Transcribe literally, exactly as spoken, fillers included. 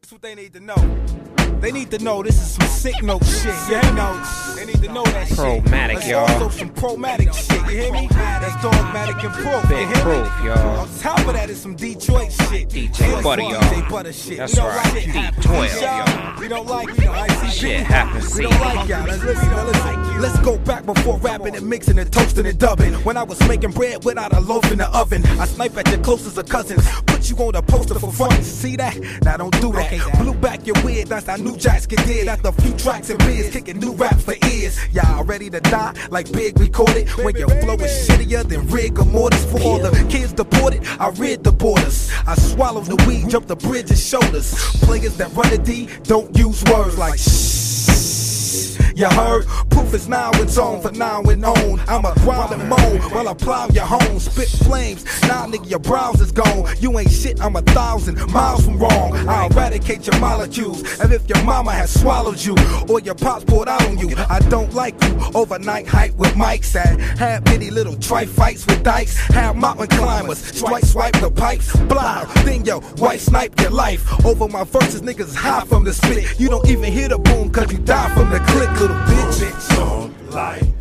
This what they need to know. They need to know this is some sick note shit. Yeah, you know, they need to know that shit. Promatic, y'all. Also some promatic shit. You hear me? That's dogmatic and proof. Big you hear proof, me? y'all. On top of that is some Detroit shit. D J Butter, y'all. D J Butter shit. That's we don't right. Like D twelve, y'all. We don't like you know, I C Shit happens, We see. don't like y'all. Let's listen, now listen. Let's go back before rapping and mixing and toasting and dubbing. When I was making bread without a loaf in the oven, I snipe at your closest of cousins. Put you on the poster for fun. See that? Now don't do that. Blew back your weird. That's how new jacks get did. After a few tracks and beers, kicking new rap for ears. Y'all ready to die like Big recorded? When your flow is shittier than rigor mortis. For all the kids deported, I rid the borders. I swallow the weed, jump the bridge and shoulders. Players that run the D don't use words like shh. You heard? Proof is now it's on for now and on. I'm a grind and moan while I plow your home. Spit flames, now nigga your brows is gone. You ain't shit, I'm a thousand miles from wrong. I eradicate your molecules as if your mama has swallowed you or your pops poured out on you. I don't like you. Overnight hype with mics and have many little trite fights with dykes. Have mountain climbers, strike swipe the pipes. Blah, then yo, white snipe your life. Over my verses, niggas high from the spit. You don't even hear the boom cause you die from the click, little bitch. Bitch on light.